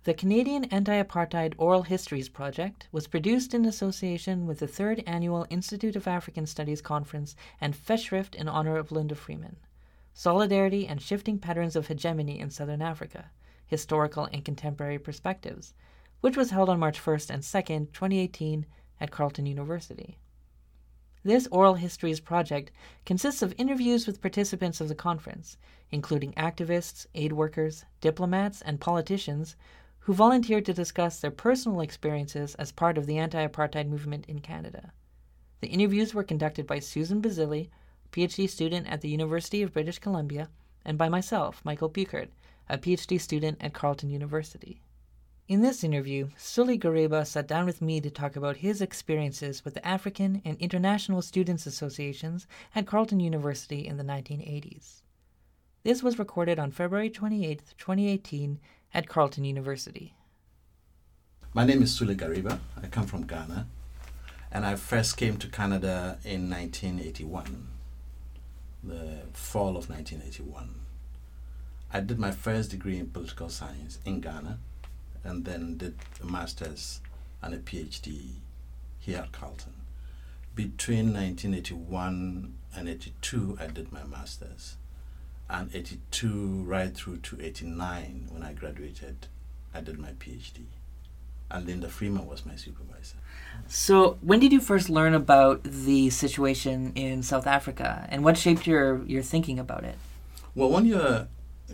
The Canadian Anti-Apartheid Oral Histories Project was produced in association with the 3rd Annual Institute of African Studies Conference and Festschrift in honor of Linda Freeman. Solidarity and Shifting Patterns of Hegemony in Southern Africa, Historical and Contemporary Perspectives, which was held on March 1st and 2nd, 2018 at Carleton University. This Oral Histories project consists of interviews with participants of the conference, including activists, aid workers, diplomats, and politicians who volunteered to discuss their personal experiences as part of the anti-apartheid movement in Canada. The interviews were conducted by Susan Basili, PhD student at the University of British Columbia, and by myself, Michael Buchert, a PhD student at Carleton University. In this interview, Sully Gareba sat down with me to talk about his experiences with the African and International Students Associations at Carleton University in the 1980s. This was recorded on February 28, 2018 at Carleton University. My name is Sully Gareba. I come from Ghana, and I first came to Canada in 1981, the fall of 1981. I did my first degree in political science in Ghana, and then did a master's and a PhD here at Carleton. Between 1981 and 82, I did my master's. And 82 right through to 89, when I graduated, I did my PhD. And Linda Freeman was my supervisor. So when did you first learn about the situation in South Africa, and what shaped your thinking about it? Well, when you're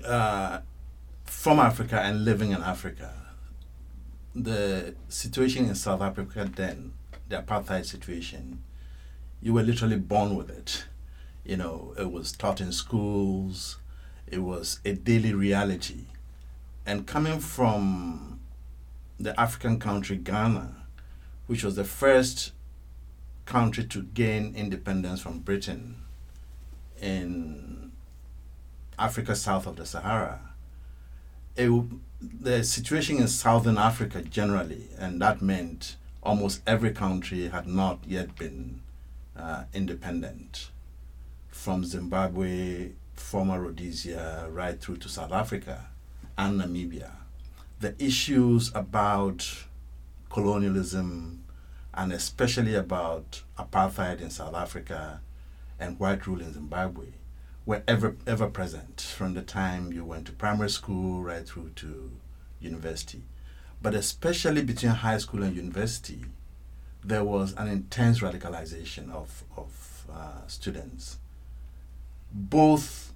from Africa and living in Africa, the situation in South Africa then, the apartheid situation, you were literally born with it. You know, it was taught in schools, it was a daily reality. And coming from the African country Ghana, which was the first country to gain independence from Britain in Africa south of the Sahara, the situation in Southern Africa generally, and that meant almost every country had not yet been independent, from Zimbabwe, former Rhodesia, right through to South Africa and Namibia. The issues about colonialism, and especially about apartheid in South Africa and white rule in Zimbabwe, were ever present from the time you went to primary school right through to university. But especially between high school and university, there was an intense radicalization of students, both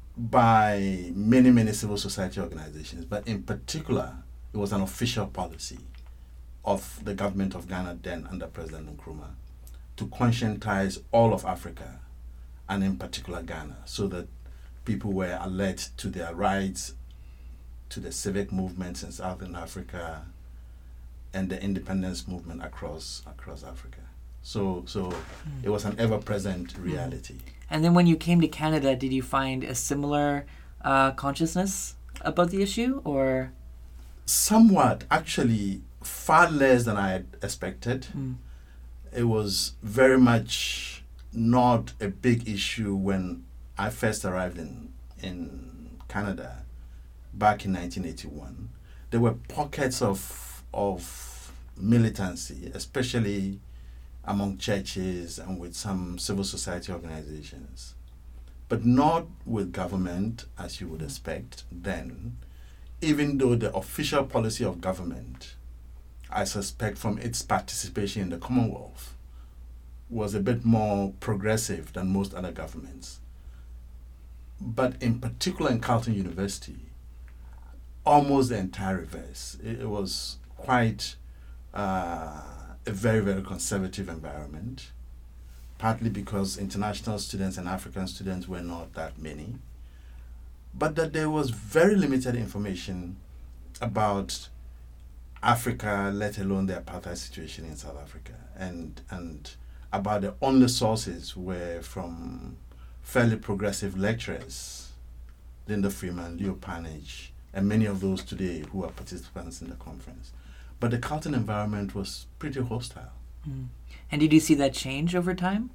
by many civil society organizations, but in particular, it was an official policy of the government of Ghana then under President Nkrumah to conscientize all of Africa, and in particular Ghana, so that people were alert to their rights, to the civic movements in Southern Africa, and the independence movement across Africa. So it was an ever-present reality. And then when you came to Canada, did you find a similar consciousness about the issue, or? Somewhat, actually, far less than I had expected. It was very much not a big issue when I first arrived in Canada back in 1981. There were pockets of militancy, especially among churches and with some civil society organizations, but not with government, as you would expect then, even though the official policy of government, I suspect from its participation in the Commonwealth, was a bit more progressive than most other governments. But in particular in Carleton University, almost the entire reverse. It was quite a very conservative environment, partly because international students and African students were not that many, but that there was very limited information about Africa, let alone the apartheid situation in South Africa, and about the only sources were from fairly progressive lecturers, Linda Freeman, Leo Panage, and many of those today who are participants in the conference. But the Carleton environment was pretty hostile. And did you see that change over time?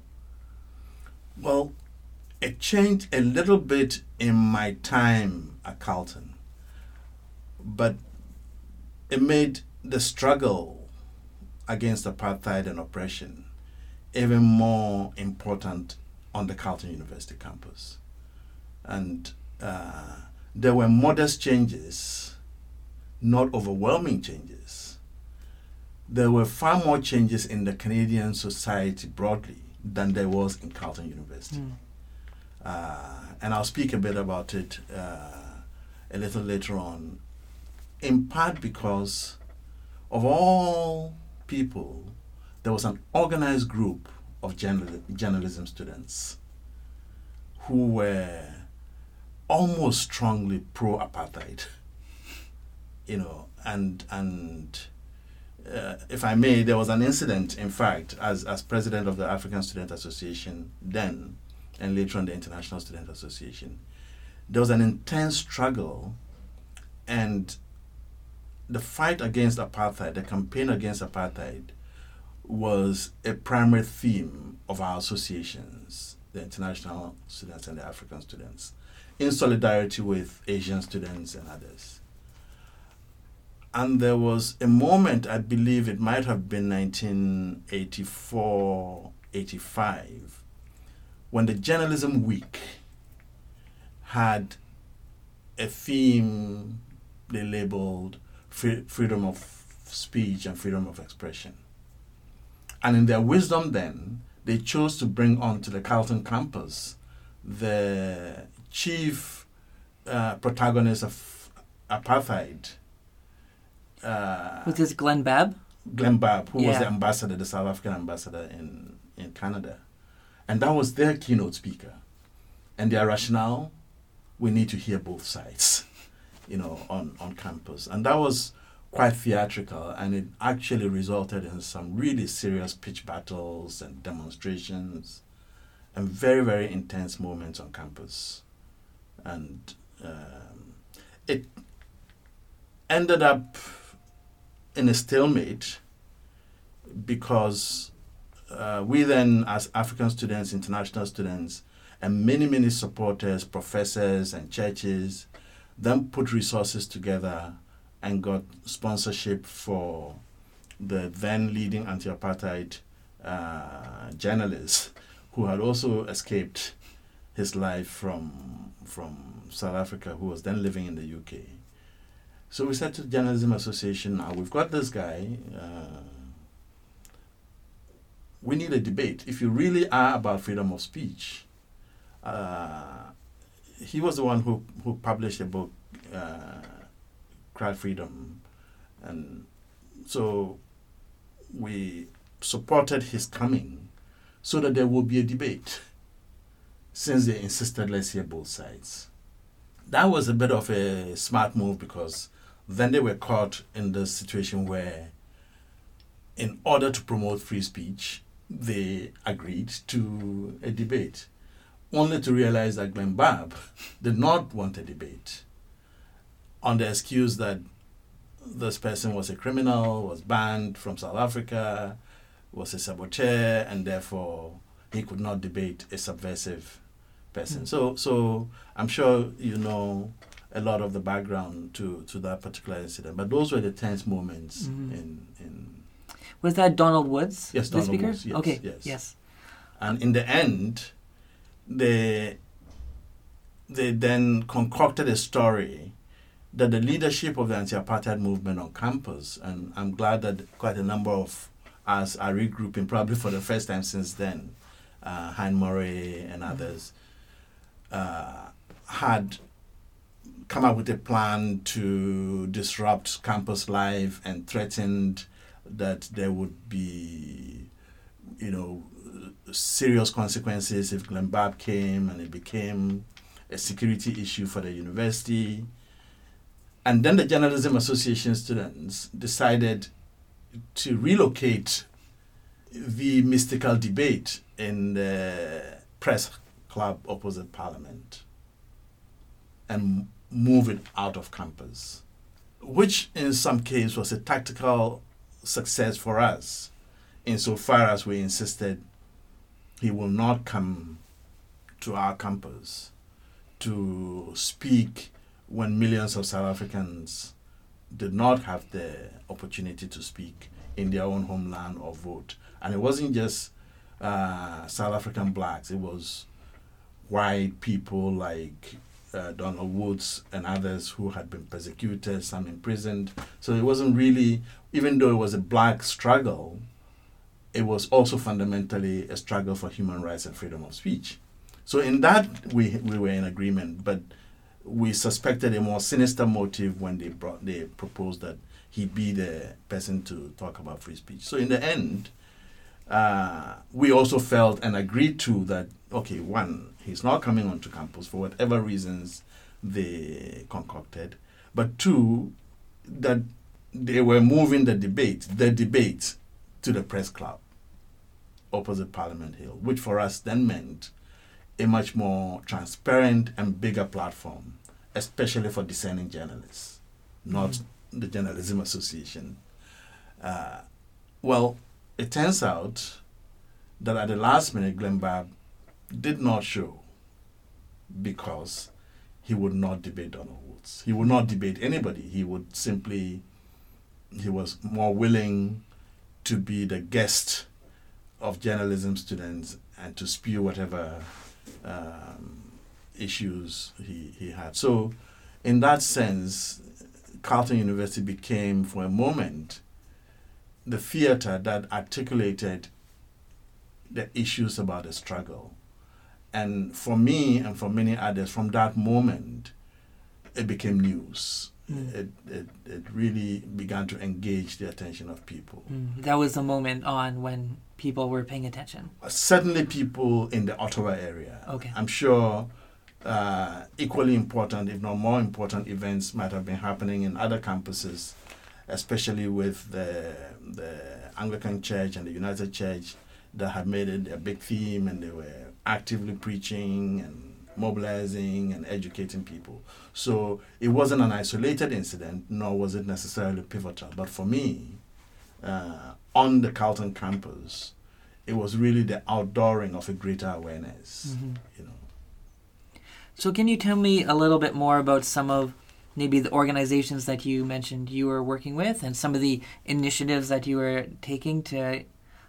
Well, it changed a little bit in my time at Carleton. But it made the struggle against apartheid and oppression even more important on the Carleton University campus. And there were modest changes, not overwhelming changes. There were far more changes in the Canadian society broadly than there was in Carleton University. And I'll speak a bit about it a little later on, in part because of all people, there was an organized group of journalism students who were almost strongly pro-apartheid, and if I may, there was an incident, in fact, as president of the African Student Association then, and later on the International Student Association, there was an intense struggle, and the fight against apartheid, the campaign against apartheid, was a primary theme of our associations, the international students and the African students, in solidarity with Asian students and others. And there was a moment, I believe it might have been 1984-85, when the Journalism Week had a theme they labeled freedom of speech and freedom of expression. And in their wisdom then, they chose to bring onto the Carleton campus the chief protagonist of apartheid. Was this Glenn Babb? Glenn Babb, who was the ambassador, the South African ambassador in Canada. And that was their keynote speaker. And their rationale, we need to hear both sides, on campus. And that was quite theatrical, and it actually resulted in some really serious pitch battles and demonstrations and very, very intense moments on campus. And it ended up in a stalemate because we then, as African students, international students, and many, many supporters, professors and churches, then put resources together and got sponsorship for the then leading anti-apartheid journalist who had also escaped his life from South Africa, who was then living in the UK. So we said to the Journalism Association, now we've got this guy, we need a debate. If you really are about freedom of speech, he was the one who published a book, Cry Freedom, and so we supported his coming so that there will be a debate, since they insisted let's hear both sides. That was a bit of a smart move because then they were caught in the situation where, in order to promote free speech, they agreed to a debate, only to realize that Glenn Babb did not want a debate, on the excuse that this person was a criminal, was banned from South Africa, was a saboteur, and therefore he could not debate a subversive person. So I'm sure you know a lot of the background to that particular incident, but those were the tense moments in Was that Donald Woods? Yes, the Donald speaker? Woods. Yes, okay. Yes. And in the end, they then concocted a story that the leadership of the anti-apartheid movement on campus, and I'm glad that quite a number of us are regrouping, probably for the first time since then, Hein Murray and others, had come up with a plan to disrupt campus life and threatened that there would be, serious consequences if Glenn Babb came, and it became a security issue for the university. And then the Journalism Association students decided to relocate the mystical debate in the press club opposite Parliament and move it out of campus, which in some case was a tactical success for us, insofar as we insisted he will not come to our campus to speak when millions of South Africans did not have the opportunity to speak in their own homeland or vote. And it wasn't just South African blacks, it was white people like Donald Woods and others who had been persecuted, some imprisoned. So it wasn't really, even though it was a black struggle, it was also fundamentally a struggle for human rights and freedom of speech. So in that, we were in agreement, but we suspected a more sinister motive when they proposed that he be the person to talk about free speech. So in the end, we also felt and agreed to that, okay, one, he's not coming onto campus for whatever reasons they concocted, but two, that they were moving the debate to the press club opposite Parliament Hill, which for us then meant a much more transparent and bigger platform, especially for discerning journalists, not the Journalism Association. Well, it turns out that at the last minute, Glenn Babb did not show because he would not debate Donald Woods. He would not debate anybody. He was more willing to be the guest of journalism students and to spew whatever issues he had. So in that sense, Carleton University became, for a moment, the theater that articulated the issues about the struggle. And for me and for many others, from that moment, it became news. It really began to engage the attention of people. That was the moment when people were paying attention. Certainly people in the Ottawa area. Okay. I'm sure equally important, if not more important, events might have been happening in other campuses, especially with the Anglican Church and the United Church that had made it a big theme, and they were actively preaching and mobilizing and educating people. So it wasn't an isolated incident, nor was it necessarily pivotal. But for me, on the Carleton campus, it was really the outdooring of a greater awareness. You know. So can you tell me a little bit more about some of maybe the organizations that you mentioned you were working with, and some of the initiatives that you were taking to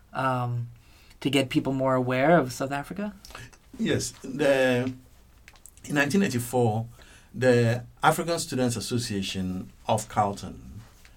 get people more aware of South Africa? Yes. In 1984, the African Students Association of Carleton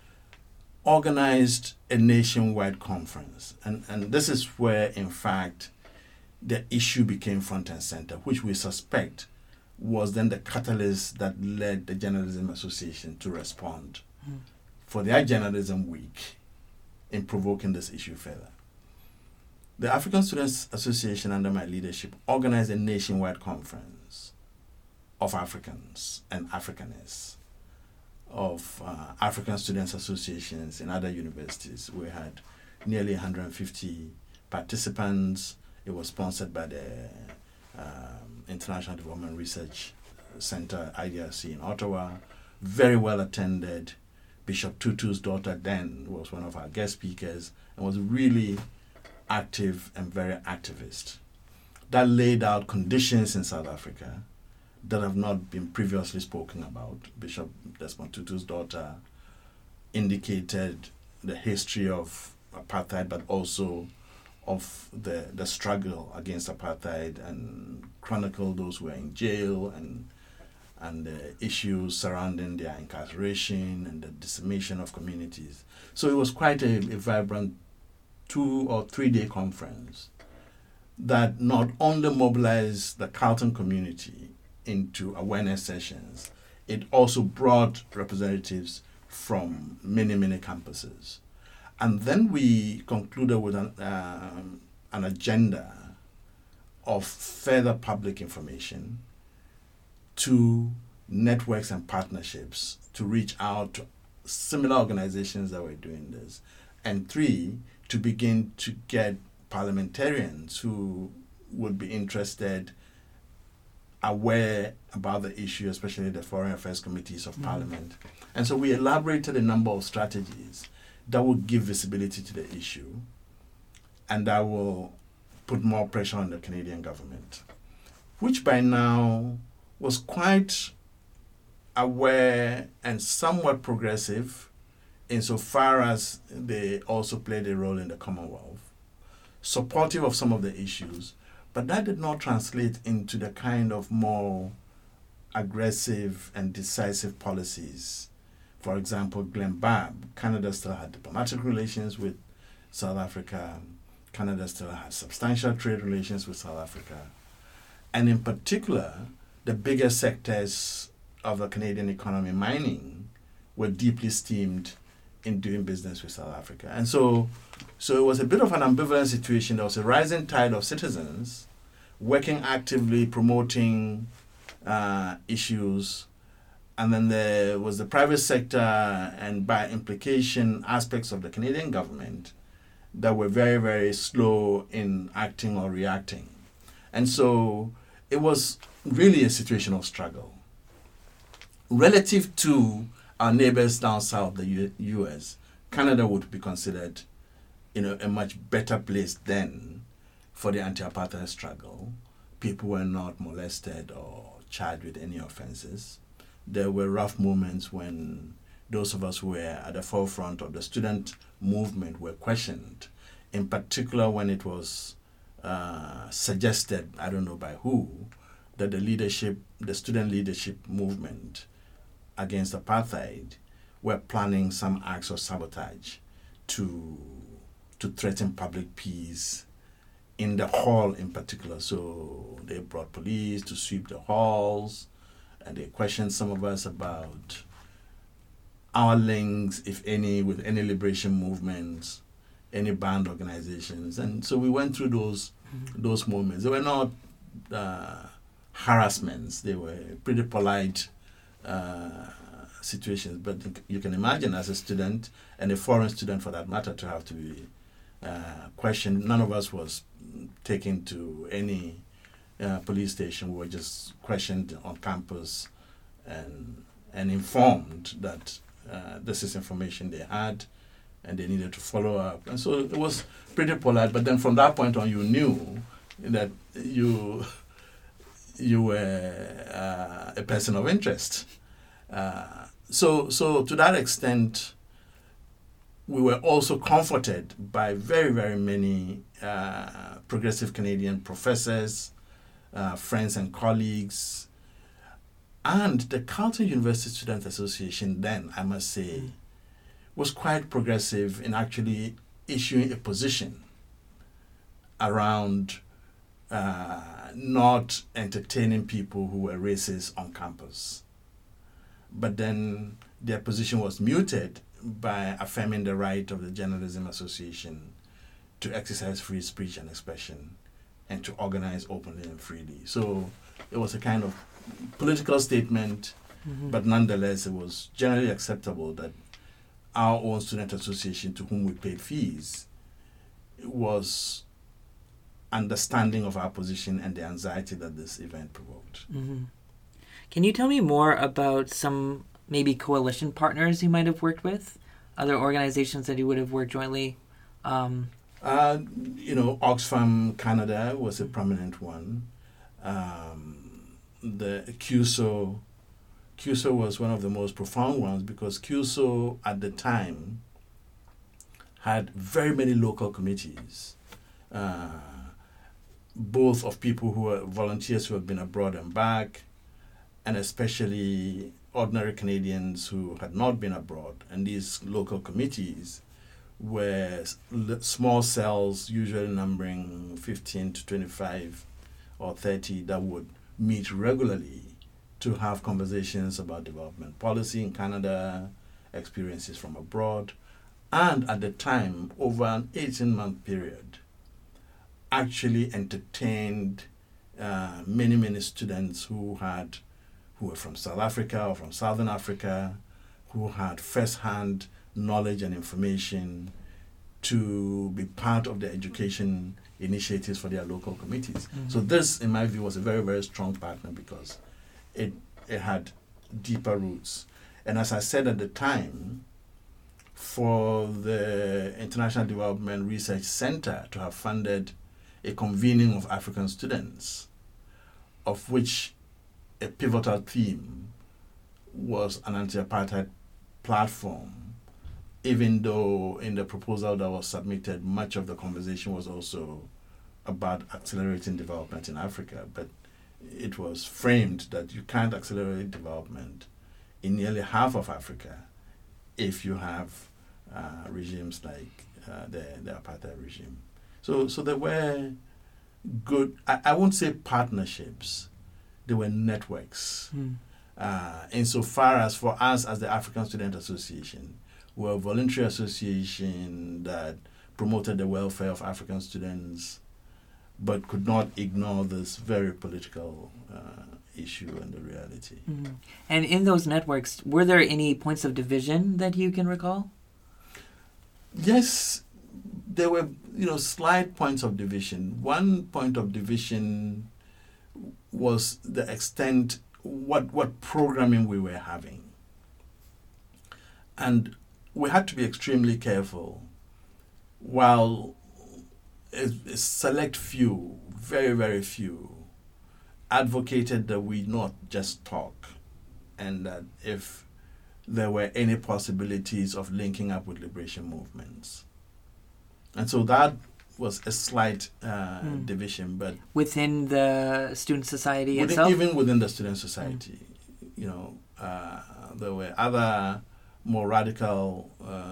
organized a nationwide conference. And this is where, in fact, the issue became front and center, which we suspect was then the catalyst that led the Journalism Association to respond for their Journalism Week in provoking this issue further. The African Students Association, under my leadership, organized a nationwide conference of Africans and Africanists, of African Students Associations in other universities. We had nearly 150 participants. It was sponsored by the International Development Research Center, IDRC, in Ottawa. Very well attended. Bishop Tutu's daughter then was one of our guest speakers and was really active and very activist. That laid out conditions in South Africa that have not been previously spoken about. Bishop Desmond Tutu's daughter indicated the history of apartheid, but also of the struggle against apartheid, and chronicled those who were in jail and the issues surrounding their incarceration and the decimation of communities. So it was quite a vibrant 2 or 3 day conference that not only mobilized the Carleton community into awareness sessions, it also brought representatives from many, many campuses. And then we concluded with an agenda of further public information, 2, networks and partnerships to reach out to similar organizations that were doing this, and 3, to begin to get parliamentarians who would be interested, aware about the issue, especially the Foreign Affairs Committees of Parliament. And so we elaborated a number of strategies that will give visibility to the issue and that will put more pressure on the Canadian government, which by now was quite aware and somewhat progressive insofar as they also played a role in the Commonwealth, supportive of some of the issues, but that did not translate into the kind of more aggressive and decisive policies. For example, Glenn Babb, Canada still had diplomatic relations with South Africa. Canada still had substantial trade relations with South Africa. And in particular, the bigger sectors of the Canadian economy, mining, were deeply steamed in doing business with South Africa. And so it was a bit of an ambivalent situation. There was a rising tide of citizens working actively, promoting issues. And then there was the private sector and by implication aspects of the Canadian government that were very, very slow in acting or reacting. And so it was really a situation of struggle. Relative to our neighbors down south, the US, Canada would be considered, a much better place then for the anti-apartheid struggle. People were not molested or charged with any offenses. There were rough moments when those of us who were at the forefront of the student movement were questioned, in particular when it was suggested, I don't know by who, that the student leadership movement against apartheid were planning some acts of sabotage to threaten public peace in the hall in particular. So they brought police to sweep the halls, and they questioned some of us about our links, if any, with any liberation movements, any banned organizations. And so we went through those moments. They were not harassments. They were pretty polite situations. But you can imagine as a student, and a foreign student for that matter, to have to be questioned. None of us was taken to any police station. We were just questioned on campus and informed that this is information they had and they needed to follow up. And so it was pretty polite. But then from that point on, you knew that you were a person of interest. So to that extent, we were also comforted by very, very many progressive Canadian professors, friends and colleagues. And the Carleton University Student Association then, I must say, was quite progressive in actually issuing a position around not entertaining people who were racist on campus. But then their position was muted by affirming the right of the Journalism Association to exercise free speech and expression and to organize openly and freely. So it was a kind of political statement, but nonetheless it was generally acceptable that our own student association, to whom we paid fees, was understanding of our position and the anxiety that this event provoked. Can you tell me more about some maybe coalition partners you might have worked with? Other organizations that you would have worked jointly? Oxfam Canada was a prominent one. The CUSO was one of the most profound ones because CUSO at the time had very many local committees, both of people who were volunteers who had been abroad and back, and especially ordinary Canadians who had not been abroad. And these local committees were small cells, usually numbering 15 to 25 or 30, that would meet regularly to have conversations about development policy in Canada, experiences from abroad, and at the time, over an 18-month period, actually entertained many, many students who were from South Africa or from Southern Africa, who had first-hand knowledge and information to be part of the education initiatives for their local committees. So this, in my view, was a very, very strong partner because it had deeper roots. And as I said at the time, for the International Development Research Center to have funded a convening of African students, of which a pivotal theme was an anti-apartheid platform, even though in the proposal that was submitted, much of the conversation was also about accelerating development in Africa. But it was framed that you can't accelerate development in nearly half of Africa if you have regimes like the apartheid regime. So there were good, I won't say partnerships, there were networks. Insofar as for us as the African Student Association, we're a voluntary association that promoted the welfare of African students but could not ignore this very political issue and the reality. And in those networks, were there any points of division that you can recall? Yes, there were, slight points of division. One point of division was the extent what programming we were having. And we had to be extremely careful. While a select few, very, very few, advocated that we not just talk, and that if there were any possibilities of linking up with liberation movements. And so that was a slight division, but within the student society itself? Even within the student society, there were other more radical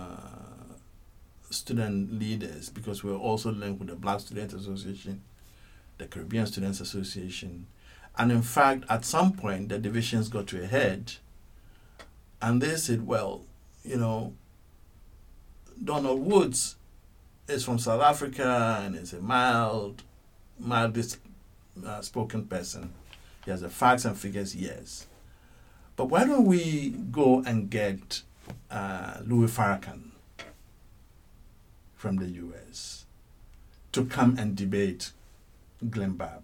student leaders, because we were also linked with the Black Students Association, the Caribbean Students Association. And in fact, at some point, the divisions got to a head, and they said, well, Donald Woods is from South Africa and is a mildly spoken person. He has the facts and figures, yes. But why don't we go and get Louis Farrakhan from the US to come and debate Glenn Babb?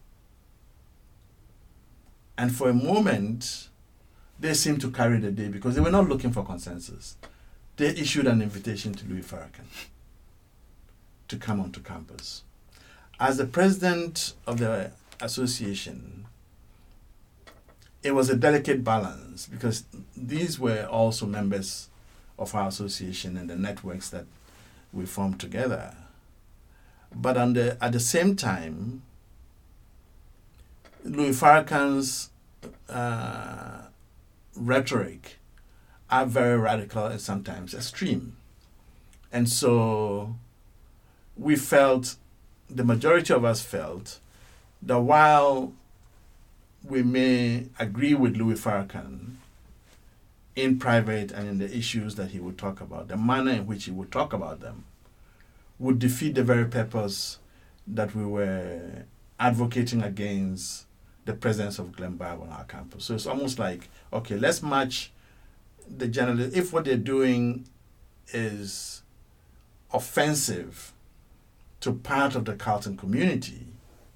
And for a moment, they seemed to carry the day because they were not looking for consensus. They issued an invitation to Louis Farrakhan to come onto campus. As the president of the association, it was a delicate balance because these were also members of our association and the networks that we formed together. But at the same time, Louis Farrakhan's rhetoric are very radical and sometimes extreme. And so we felt, the majority of us felt, that while we may agree with Louis Farrakhan in private and in the issues that he would talk about, the manner in which he would talk about them would defeat the very purpose that we were advocating against the presence of Glenn Babb on our campus. So it's almost like, okay, let's match the journalists. If what they're doing is offensive to part of the Carleton community,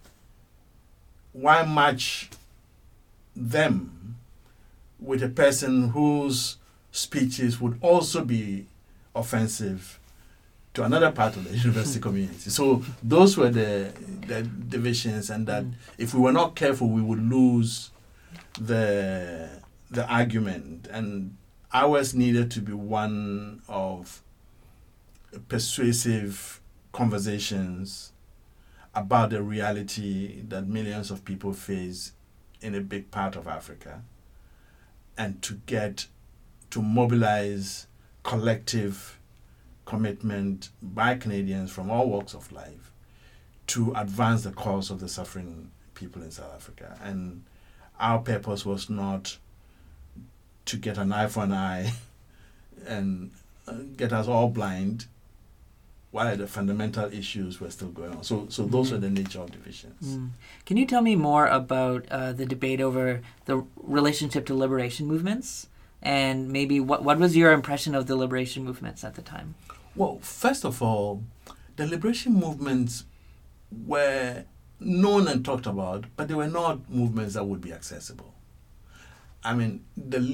why match them with a person whose speeches would also be offensive to another part of the university community? So those were the divisions, and that if we were not careful, we would lose the argument. And ours needed to be one of persuasive conversations about the reality that millions of people face in a big part of Africa, and to mobilize collective commitment by Canadians from all walks of life to advance the cause of the suffering people in South Africa. And our purpose was not to get an eye for an eye and get us all blind while the fundamental issues were still going on. So those are the nature of divisions. Can you tell me more about the debate over the relationship to liberation movements? And maybe what was your impression of the liberation movements at the time? Well, first of all, the liberation movements were known and talked about, but they were not movements that would be accessible. I mean,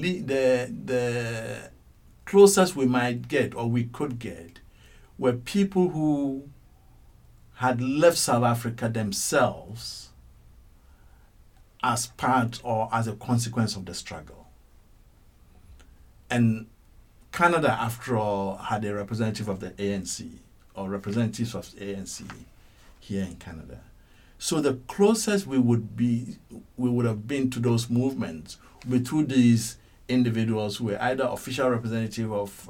the closest we might get, or we could get, were people who had left South Africa themselves as part or as a consequence of the struggle. And Canada, after all, had a representative of the ANC or representatives of the ANC here in Canada. So the closest we would have been to those movements would be through these individuals who were either official representative of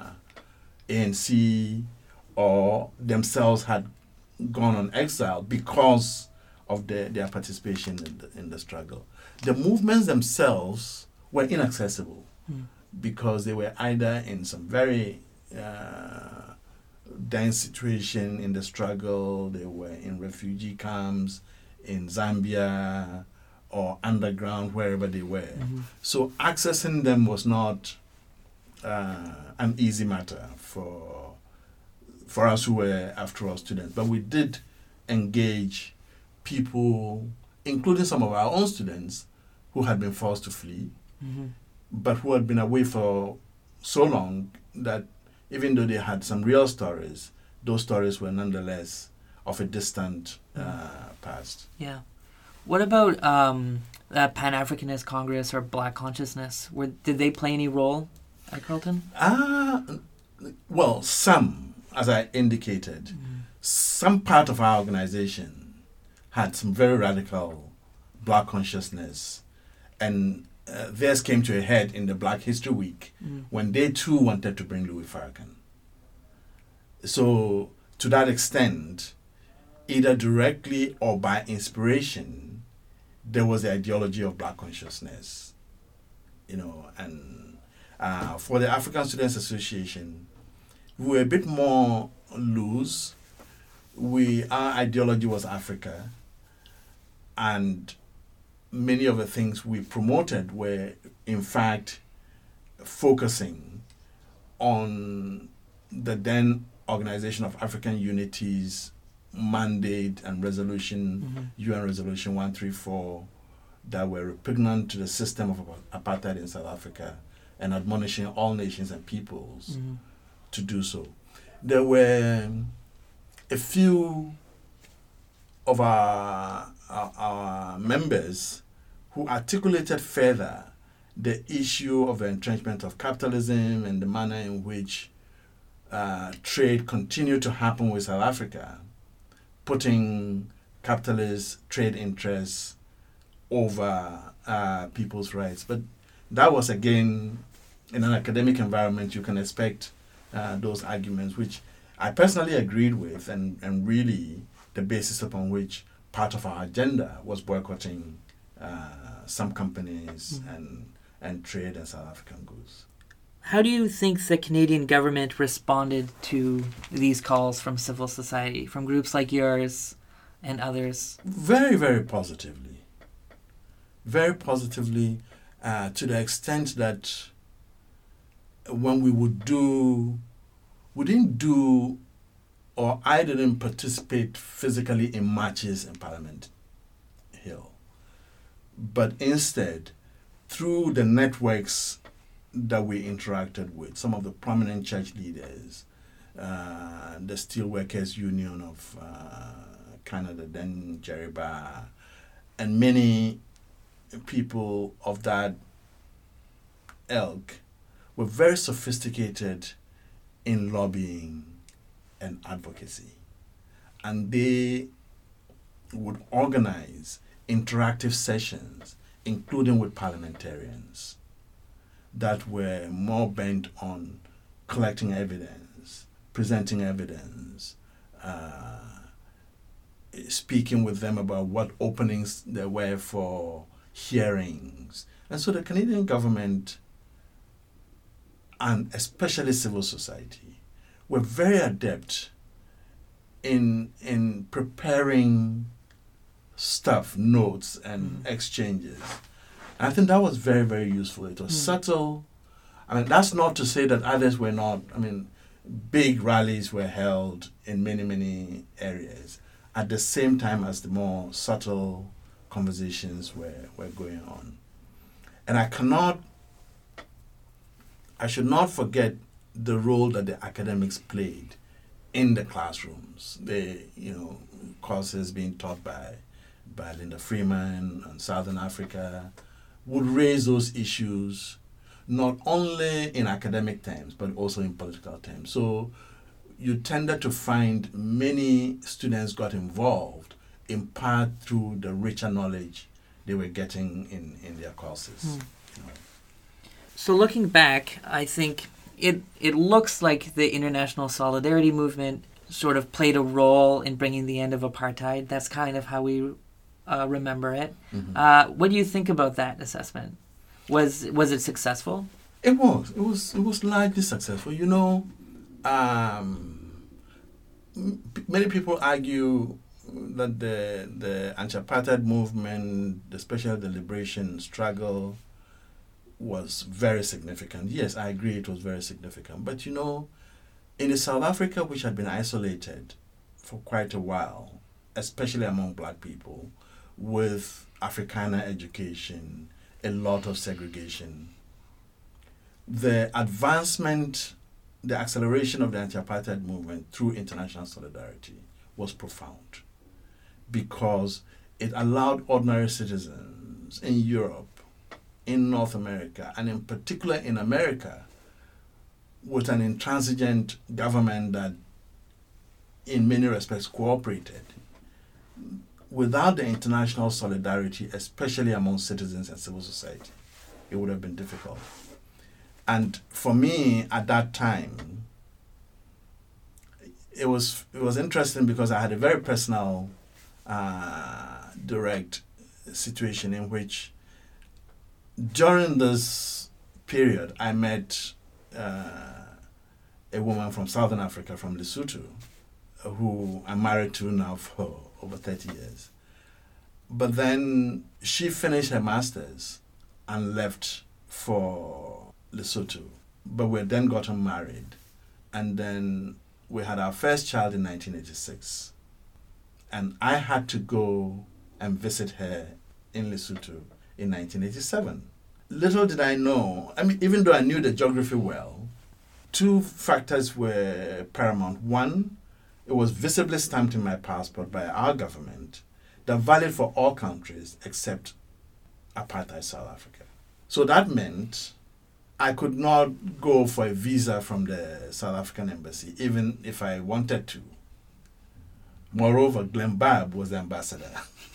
ANC or themselves had gone on exile because of their participation in the struggle. The movements themselves were inaccessible because they were either in some very dense situation in the struggle, they were in refugee camps in Zambia or underground, wherever they were. Mm-hmm. So accessing them was not an easy matter for us who were, after all, students. But we did engage people, including some of our own students, who had been forced to flee, but who had been away for so long that even though they had some real stories, those stories were nonetheless of a distant past. Yeah. What about Pan-Africanist Congress or Black Consciousness? Did they play any role at Carleton? Well, some, as I indicated, some part of our organization had some very radical Black consciousness, and theirs came to a head in the Black History Week when they too wanted to bring Louis Farrakhan. So, to that extent, either directly or by inspiration, there was the ideology of Black consciousness, and for the African Students Association, we were a bit more loose. Our ideology was Africa, and many of the things we promoted were, in fact, focusing on the then Organization of African Unity's mandate and resolution, UN Resolution 134, that were repugnant to the system of apartheid in South Africa and admonishing all nations and peoples to do so. There were a few of our members who articulated further the issue of the entrenchment of capitalism and the manner in which trade continued to happen with South Africa, putting capitalist trade interests over people's rights. But that was, again, in an academic environment, you can expect those arguments, which I personally agreed with, and really the basis upon which part of our agenda was boycotting some companies and trade in South African goods. How do you think the Canadian government responded to these calls from civil society, from groups like yours and others? Very, very positively. Very positively, to the extent that when we didn't do, or I didn't participate physically in marches in Parliament Hill, but instead, through the networks that we interacted with, some of the prominent church leaders, the Steelworkers Union of Canada, then Jerry Barr, and many people of that ilk were very sophisticated in lobbying and advocacy. And they would organize interactive sessions, including with parliamentarians, that were more bent on collecting evidence, presenting evidence, speaking with them about what openings there were for hearings. And so the Canadian government, and especially civil society, were very adept in preparing stuff, notes, and exchanges. I think that was very, very useful. It was subtle. I mean, that's not to say that others were not. I mean, big rallies were held in many, many areas at the same time as the more subtle conversations were going on. And I should not forget the role that the academics played in the classrooms. Courses being taught by Linda Freeman on Southern Africa would raise those issues, not only in academic terms, but also in political terms. So you tended to find many students got involved in part through the richer knowledge they were getting in their courses. You know. So looking back, I think it looks like the international solidarity movement sort of played a role in bringing the end of apartheid. That's kind of how we remember it. Mm-hmm. What do you think about that assessment? Was it successful? It was. It was largely successful. You know, many people argue that the anti-apartheid movement, especially the liberation struggle, was very significant. Yes, I agree it was very significant. But you know, in South Africa, which had been isolated for quite a while, especially among black people, with Afrikaner education, a lot of segregation, the advancement, the acceleration of the anti-apartheid movement through international solidarity was profound, because it allowed ordinary citizens in Europe, in North America, and in particular in America, with an intransigent government that in many respects cooperated, without the international solidarity, especially among citizens and civil society, it would have been difficult. And for me, at that time, it was interesting because I had a very personal, direct situation in which, during this period, I met a woman from Southern Africa, from Lesotho, who I'm married to now for over 30 years. But then she finished her master's and left for Lesotho. But we then gotten married. And then we had our first child in 1986. And I had to go and visit her in Lesotho in 1987. Little did I know, I mean, even though I knew the geography well, two factors were paramount. One, it was visibly stamped in my passport by our government that valid for all countries except apartheid South Africa. So that meant I could not go for a visa from the South African embassy, even if I wanted to. Moreover, Glenn Babb was the ambassador.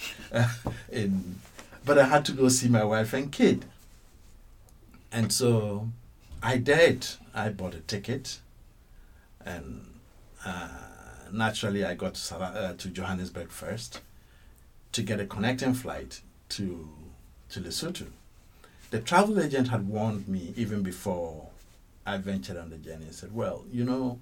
But I had to go see my wife and kid. And so I did. I bought a ticket, and naturally I got to Johannesburg first to get a connecting flight to Lesotho. The travel agent had warned me even before I ventured on the journey. He said, well, you know,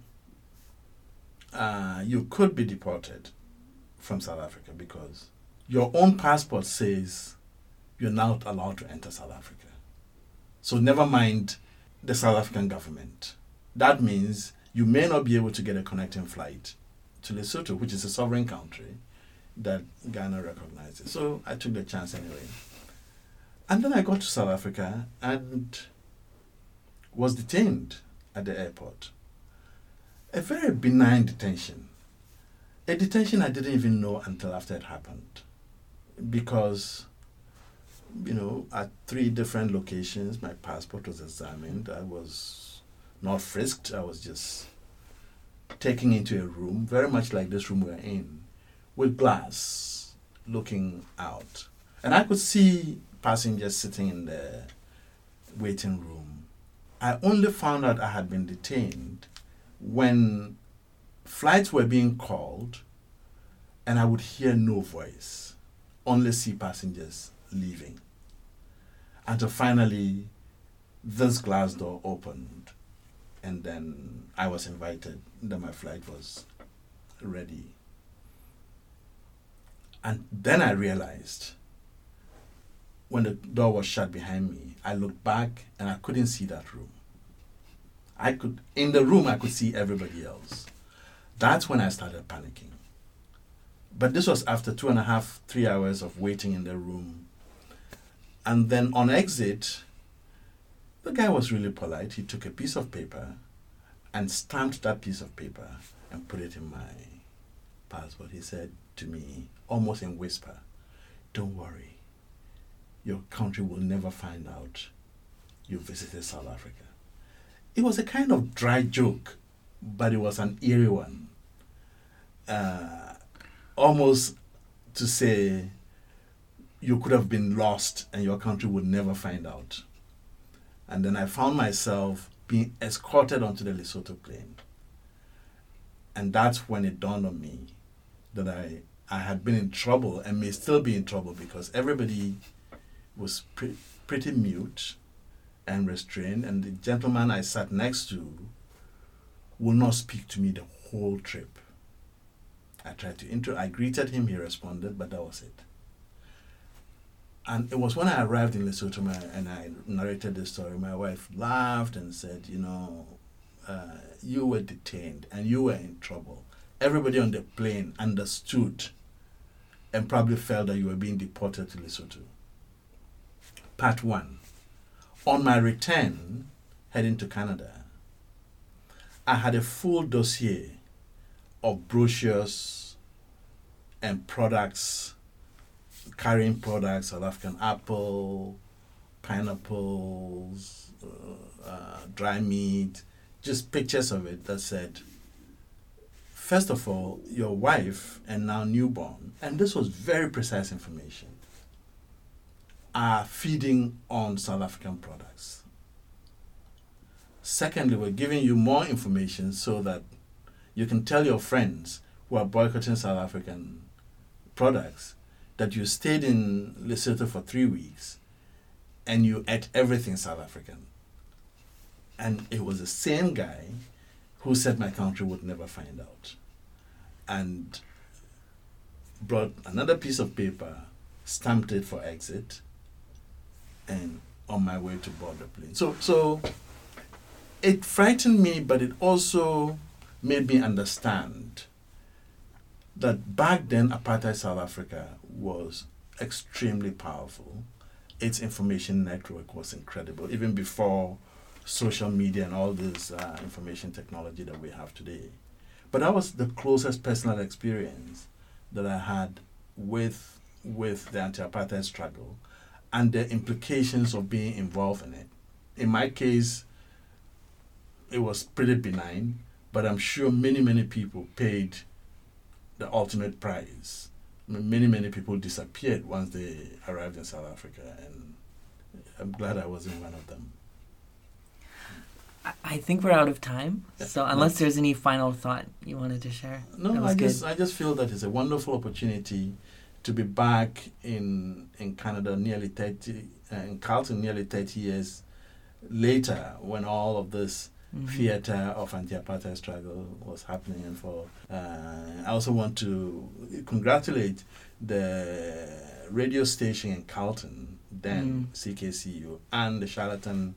you could be deported from South Africa because your own passport says you're not allowed to enter South Africa. So never mind the South African government. That means you may not be able to get a connecting flight to Lesotho, which is a sovereign country that Ghana recognizes. So I took the chance anyway. And then I got to South Africa and was detained at the airport. A very benign detention. A detention I didn't even know until after it happened. Because, you know, at 3 different locations, my passport was examined. I was not frisked. I was just taken into a room, very much like this room we're in, with glass looking out. And I could see passengers sitting in the waiting room. I only found out I had been detained when flights were being called and I would hear no voice, only see passengers leaving. Until finally, this glass door opened and then I was invited that my flight was ready. And then I realized, when the door was shut behind me, I looked back and I couldn't see that room. In the room, I could see everybody else. That's when I started panicking. But this was after 2.5, 3 hours of waiting in the room. And then on exit, the guy was really polite. He took a piece of paper and stamped that piece of paper and put it in my passport. He said to me, almost in whisper, "Don't worry. Your country will never find out you visited South Africa. It was a kind of dry joke, but it was an eerie one. Almost to say you could have been lost and your country would never find out. And then I found myself being escorted onto the Lesotho plane. And that's when it dawned on me that I had been in trouble and may still be in trouble, because everybody was pretty mute and restrained, and the gentleman I sat next to would not speak to me the whole trip. I greeted him, he responded, but that was it. And it was when I arrived in Lesotho and I narrated this story, my wife laughed and said, you were detained and you were in trouble. Everybody on the plane understood and probably felt that you were being deported to Lesotho. Part 1. On my return, heading to Canada, I had a full dossier of brochures and products, carrying products, South African apple, pineapples, dry meat, just pictures of it that said, first of all, your wife and now newborn, and this was very precise information, are feeding on South African products. Secondly, we're giving you more information so that you can tell your friends who are boycotting South African products that you stayed in Lesotho for 3 weeks and you ate everything South African. And it was the same guy who said my country would never find out. And brought another piece of paper, stamped it for exit, and on my way to board the plane. So it frightened me, but it also made me understand that back then apartheid South Africa was extremely powerful. Its information network was incredible, even before social media and all this information technology that we have today. But that was the closest personal experience that I had with the anti-apartheid struggle and the implications of being involved in it. In my case, it was pretty benign, but I'm sure many people paid the ultimate price. Many people disappeared once they arrived in South Africa, and I'm glad I wasn't one of them. I think we're out of time, so unless there's any final thought you wanted to share. No, I just feel that it's a wonderful opportunity to be back in Canada nearly 30, in Carleton nearly 30 years later, when all of this theater of anti-apartheid struggle was happening. And I also want to congratulate the radio station in Carleton, then CKCU, and the Charlatan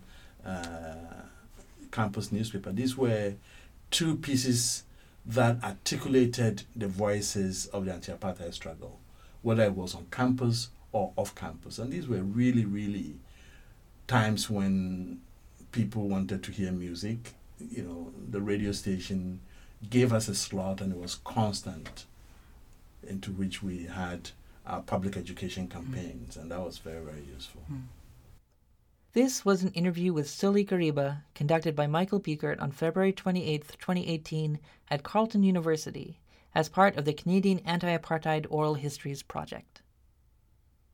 campus newspaper. These were two pieces that articulated the voices of the anti-apartheid struggle, whether it was on campus or off campus. And these were really times when people wanted to hear music. The radio station gave us a slot, and it was constant, into which we had our public education campaigns, and that was very useful. This was an interview with Sully Kariba, conducted by Michael Buechert on February 28, 2018 at Carleton University as part of the Canadian Anti-Apartheid Oral Histories Project.